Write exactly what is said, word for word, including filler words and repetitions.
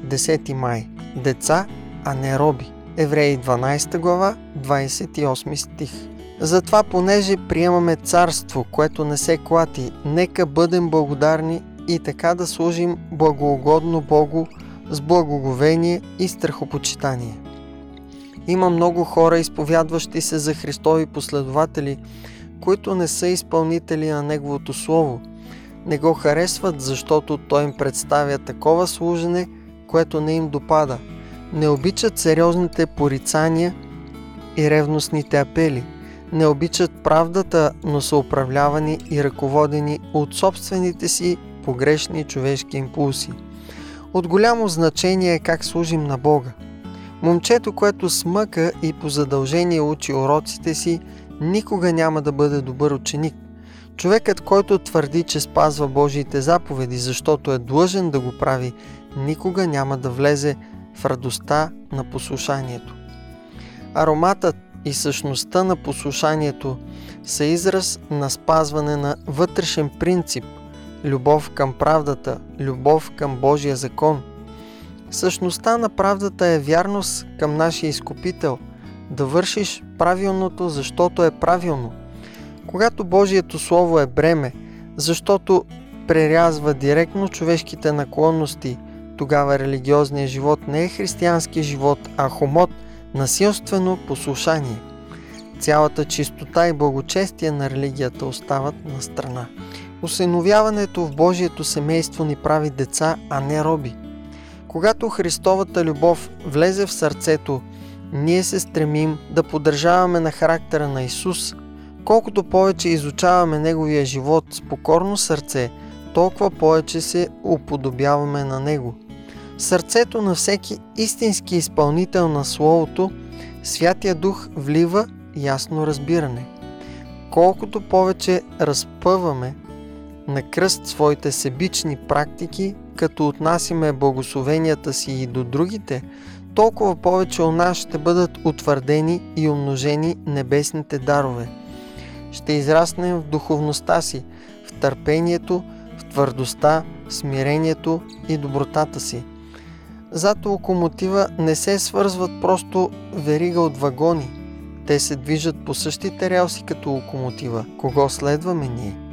десети май. Деца, а не роби. Евреи дванадесета глава, двадесет и осми стих. Затова, понеже приемаме царство, което не се клати, нека бъдем благодарни и така да служим благоугодно Богу с благоговение и страхопочитание. Има много хора, изповядващи се за Христови последователи, които не са изпълнители на Неговото Слово. Не го харесват, защото Той им представя такова служене, което не им допада. Не обичат сериозните порицания и ревностните апели. Не обичат правдата, но са управлявани и ръководени от собствените си погрешни човешки импулси. От голямо значение е как служим на Бога. Момчето, което смъка и по задължение учи уроците си, никога няма да бъде добър ученик. Човекът, който твърди, че спазва Божиите заповеди, защото е длъжен да го прави, никога няма да влезе в радостта на послушанието. Ароматът и същността на послушанието са израз на спазване на вътрешен принцип, любов към правдата, любов към Божия закон. Същността на правдата е вярност към нашия Изкупител, да вършиш правилното, защото е правилно. Когато Божието Слово е бреме, защото прерязва директно човешките наклонности, тогава религиозният живот не е християнски живот, а хомот, насилствено послушание. Цялата чистота и благочестие на религията остават на страна. Осиновяването в Божието семейство ни прави деца, а не роби. Когато Христовата любов влезе в сърцето, ние се стремим да поддържаваме на характера на Исус. Колкото повече изучаваме Неговия живот с покорно сърце, толкова повече се уподобяваме на Него. Сърцето на всеки истински изпълнител на Словото, Святия Дух влива ясно разбиране. Колкото повече разпъваме на кръст своите себични практики, като отнасяме благословенията си и до другите, толкова повече у нас ще бъдат утвърдени и умножени небесните дарове. Ще израснем в духовността си, в търпението, в твърдостта, смирението и добротата си. Зад локомотива не се свързват просто верига от вагони. Те се движат по същите релси като локомотива. Кого следваме ние?